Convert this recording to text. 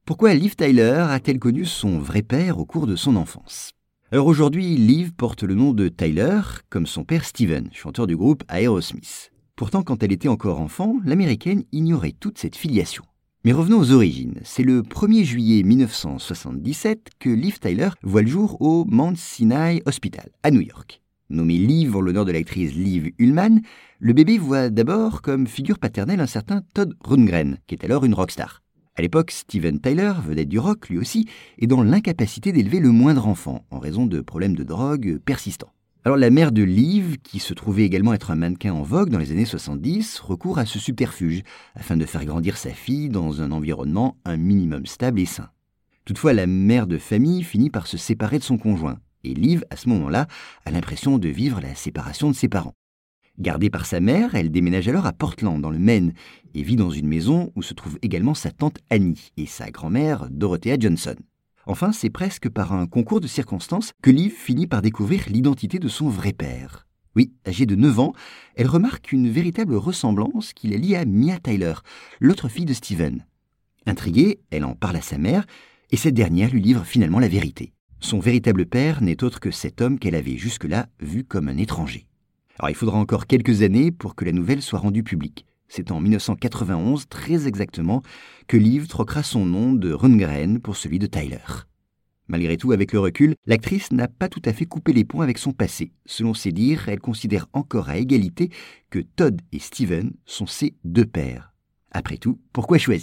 Pourquoi Liv Tyler a-t-elle connu son vrai père au cours de son enfance? Alors aujourd'hui, Liv porte le nom de Tyler, comme son père Steven, chanteur du groupe Aerosmith. Pourtant, quand elle était encore enfant, l'américaine ignorait toute cette filiation. Mais revenons aux origines. C'est le 1er juillet 1977 que Liv Tyler voit le jour au Mount Sinai Hospital, à New York. Nommé Liv en l'honneur de l'actrice Liv Ullmann, le bébé voit d'abord comme figure paternelle un certain Todd Rundgren, qui est alors une rockstar. À l'époque, Steven Tyler, vedette du rock lui aussi, est dans l'incapacité d'élever le moindre enfant, en raison de problèmes de drogue persistants. Alors la mère de Liv, qui se trouvait également être un mannequin en vogue dans les années 70, recourt à ce subterfuge, afin de faire grandir sa fille dans un environnement un minimum stable et sain. Toutefois, la mère de famille finit par se séparer de son conjoint, et Liv, à ce moment-là, a l'impression de vivre la séparation de ses parents. Gardée par sa mère, elle déménage alors à Portland, dans le Maine, et vit dans une maison où se trouve également sa tante Annie et sa grand-mère Dorothea Johnson. Enfin, c'est presque par un concours de circonstances que Liv finit par découvrir l'identité de son vrai père. Oui, âgée de 9 ans, elle remarque une véritable ressemblance qui la lie à Mia Tyler, l'autre fille de Steven. Intriguée, elle en parle à sa mère, et cette dernière lui livre finalement la vérité. Son véritable père n'est autre que cet homme qu'elle avait jusque-là vu comme un étranger. Alors il faudra encore quelques années pour que la nouvelle soit rendue publique. C'est en 1991, très exactement, que Liv troquera son nom de Rundgren pour celui de Tyler. Malgré tout, avec le recul, l'actrice n'a pas tout à fait coupé les ponts avec son passé. Selon ses dires, elle considère encore à égalité que Todd et Steven sont ses deux pères. Après tout, pourquoi choisir ?